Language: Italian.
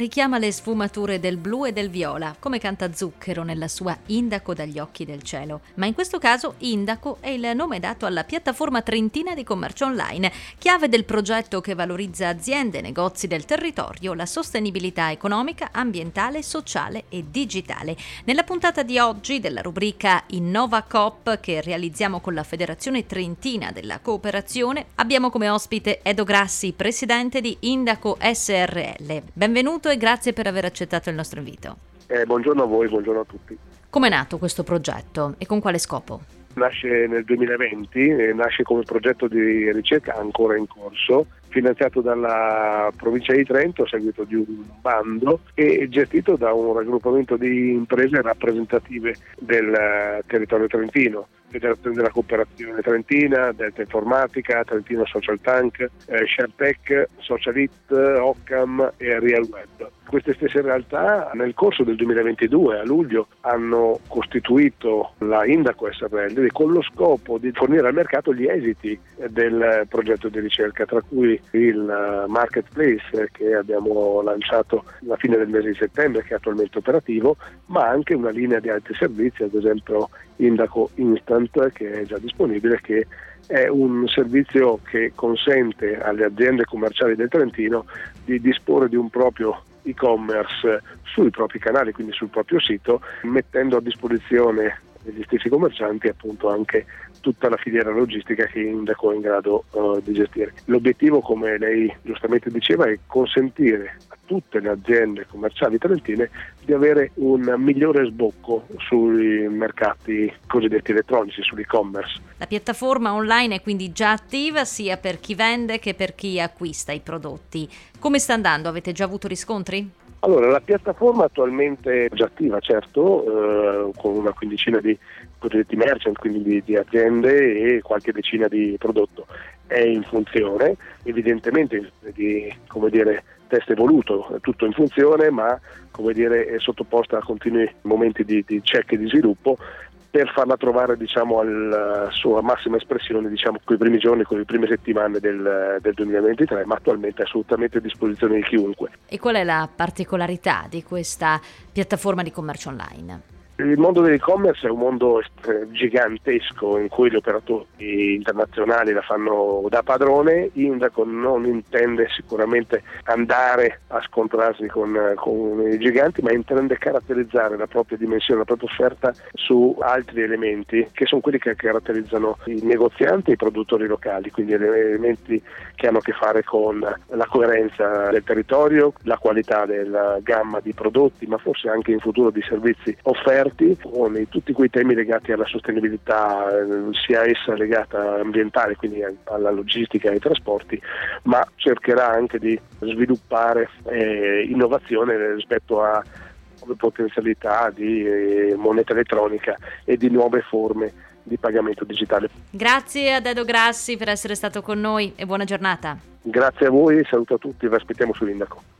richiama le sfumature del blu e del viola, come canta Zucchero nella sua Indaco dagli occhi del cielo. Ma in questo caso Indaco è il nome dato alla piattaforma trentina di commercio online, chiave del progetto che valorizza aziende e negozi del territorio, la sostenibilità economica, ambientale, sociale e digitale. Nella puntata di oggi della rubrica Innova Coop, che realizziamo con la Federazione Trentina della Cooperazione, abbiamo come ospite Edo Grassi, presidente di Indaco SRL. Benvenuto e grazie per aver accettato il nostro invito. Buongiorno a voi, buongiorno a tutti. Com'è nato questo progetto e con quale scopo? Nasce nel 2020, nasce come progetto di ricerca ancora in corso, finanziato dalla provincia di Trento a seguito di un bando e gestito da un raggruppamento di imprese rappresentative del territorio trentino. Federazione della Cooperazione Trentina, Delta Informatica, Trentino Social Tank, ShareTech, Socialit, Occam e Real Web. Queste stesse realtà nel corso del 2022, a luglio, hanno costituito la Indaco SRL con lo scopo di fornire al mercato gli esiti del progetto di ricerca, tra cui il marketplace che abbiamo lanciato alla fine del mese di settembre, che è attualmente operativo, ma anche una linea di altri servizi, ad esempio Indaco Instant, che è già disponibile, che è un servizio che consente alle aziende commerciali del Trentino di disporre di un proprio e-commerce sui propri canali, quindi sul proprio sito, mettendo a disposizione degli stessi commercianti appunto anche tutta la filiera logistica che Indaco è in grado di gestire. L'obiettivo, come lei giustamente diceva, è consentire a tutte le aziende commerciali trentine di avere un migliore sbocco sui mercati cosiddetti elettronici, sull'e-commerce. La piattaforma online è quindi già attiva sia per chi vende che per chi acquista i prodotti. Come sta andando? Avete già avuto riscontri? Allora, la piattaforma attualmente è già attiva, certo, con una quindicina di cosiddetti merchant, quindi di aziende e qualche decina di prodotto. È in funzione, evidentemente di, test evoluto, è tutto in funzione, ma è sottoposta a continui momenti di check e di sviluppo per farla trovare alla sua massima espressione quei primi giorni, quelle prime settimane del 2023, ma attualmente è assolutamente a disposizione di chiunque. E qual è la particolarità di questa piattaforma di commercio online? Il mondo dell'e-commerce è un mondo gigantesco in cui gli operatori internazionali la fanno da padrone. Indaco non intende sicuramente andare a scontrarsi con i giganti, ma intende caratterizzare la propria dimensione, la propria offerta su altri elementi che sono quelli che caratterizzano i negozianti e i produttori locali, quindi elementi che hanno a che fare con la coerenza del territorio, la qualità della gamma di prodotti, ma forse anche in futuro di servizi offerti, con tutti quei temi legati alla sostenibilità, sia essa legata ambientale, quindi alla logistica e ai trasporti, ma cercherà anche di sviluppare innovazione rispetto a nuove potenzialità di moneta elettronica e di nuove forme di pagamento digitale. Grazie ad Edo Grassi per essere stato con noi e buona giornata. Grazie a voi, saluto a tutti, vi aspettiamo su Indaco.